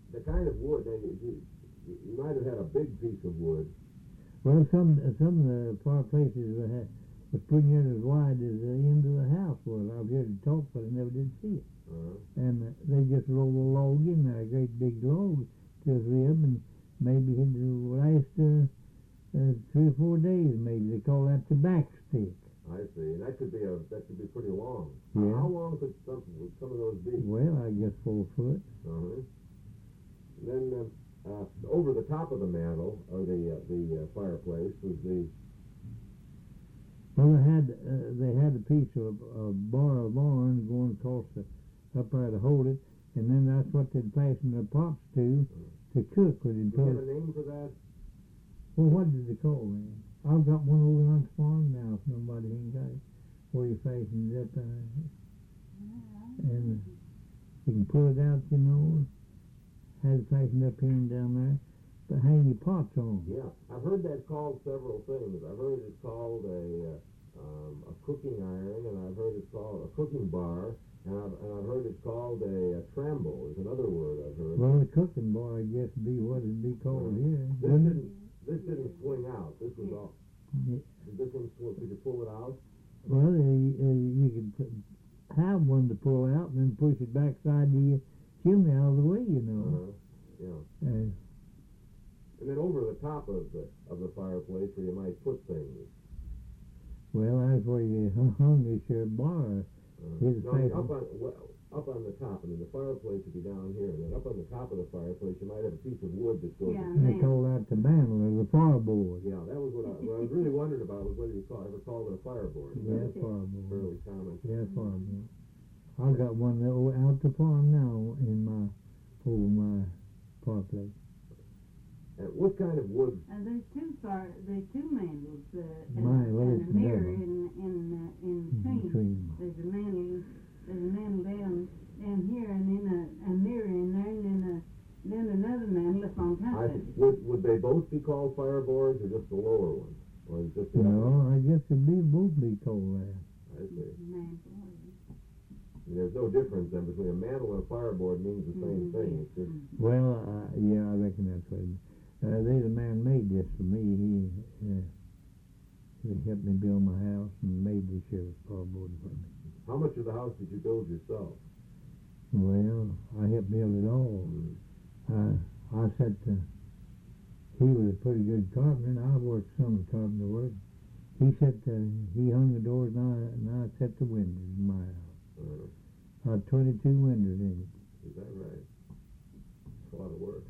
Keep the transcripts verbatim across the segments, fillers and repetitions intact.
the kind of wood, now, you, you, you might have had a big piece of wood. Well, some some of the fireplaces were, had, was pretty near as wide as the end of the house was. I was here to talk, but I never did see it. Uh-huh. And uh, they just rolled a log in there, a great big log, to a rib, and maybe it would last uh, uh, three or four days. Maybe they call that the back stick. I see. And that could be a that could be pretty long. Yeah. How long could some would some of those be? Well, I guess four foot. Uh-huh. And then uh, uh, over the top of the mantel or the uh, the uh, fireplace was the. Well, they had uh, they had a piece of a bar of iron going across the up there to hold it, and then that's what they'd fasten their pots to to cook with. Do you have a name for that? Well, what did they call it? I've got one over on the farm now, if nobody ain't got it, where you fasten it up there. And you can pull it out, you know, have it fastened up here and down there, but hang your pots on. Yeah, I've heard that called several things. I've heard it's called a uh, um, a cooking iron, and I've heard it's called a cooking bar, and I've, and I've heard it's called a, a tramble is another word I've heard. Well, the cooking bar, I guess, would be what it'd be called uh, here. This didn't, this didn't swing out. This was all. Yeah. This one, could you pull it out? Well, uh, uh, you could put, have one to pull out and then push it back side of your chimney out of the way, you know. Uh-huh. Yeah. Uh, And then over the top of the of the fireplace where you might put things. well, that's where you hung this here bar. Uh, His no, I mean, favorite. up on well, up on the top. I mean, the fireplace would be down here, and then up on the top of the fireplace, you might have a piece of wood that goes. Yeah. They call that the mantle or the fireboard. Yeah, that was what I, what I was really wondering about was whether you call, ever called it a fireboard. Yeah, That's fireboard. fairly common. Yeah, fireboard. I've got one that o- out the farm now in my over my fireplace. And what kind of wood? Uh, there's two fire, there's two mantles, uh, and, My, well, and it's a mirror double. in in uh, in In between. between. There's a mantle, there's a mantle down down here, and then a, a mirror in there, and then a then another mantle up on top I, of it. would would they both be called fireboards, or just the lower one, or is just the upper? No, I guess it'd be both be called that. I see. Mantle. And there's no difference then between a mantle and a fireboard means the same Mhm. thing. It's just Well, uh, yeah, I reckon that's what it is. Uh, there's a man made this for me. He uh, he helped me build my house and made this here fireboard for me. how much of the house did you build yourself? Well, I helped build it all. Mm. Uh, I said to, he was a pretty good carpenter, and I worked some of the carpenter work. He said uh, he hung the doors, and I, and I set the windows in my house. Uh, I had twenty-two windows in it. is that right? It's a lot of work.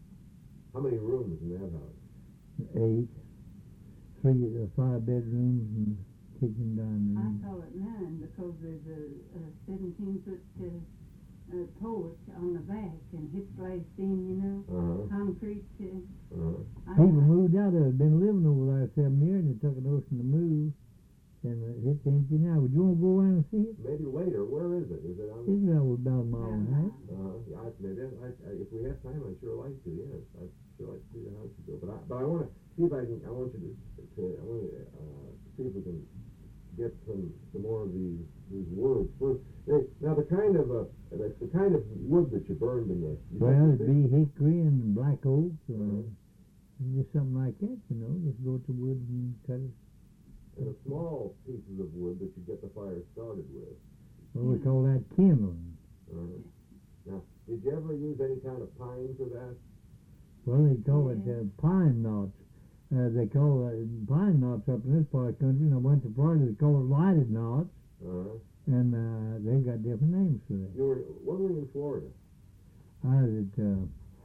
How many rooms in that house? Eight, three, uh, five bedrooms, and kitchen, dining I room. call it nine because there's a, a seventeen foot uh, uh, porch on the back, and it's glazed in, you know, Uh-huh. concrete. Uh, Uh-huh. I, People moved out there, been living over there seven years, and they took a notion to move, and uh, it's empty now. Would you want to go around and see it? Maybe later. Where is it? Is it on? It's about about a mile and a half. Uh, yeah, I, maybe I, I, I, if we have time, I'd sure like to. Yes, I'd sure like to see the house you built. But I, but I want to see if I can. I want you to. to I want to uh, see if we can get some some more of these these words first. They, now the kind of uh, the, the kind of wood that you burned in the. You Well, said it'd the- be hickory and black oak, or Uh-huh. just something like that, you know. Just go to wood and cut it. and the small pieces of wood that you get the fire started with. Well, we call that kindling. Uh, now, did you ever use any kind of pine for that? Well, they call it Yeah. uh, pine knots. Uh, they call uh, pine knots up in this part of the country, and I went to Florida, they call it lighted knots, Uh, and uh, they've got different names for that. you were when were you in Florida? I was at uh,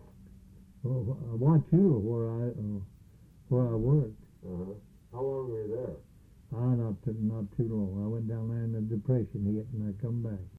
well, Wauchula, where I uh, where I worked. Uh-huh. How long were you there? I not too, not too long. I went down there and the depression hit, and I come back.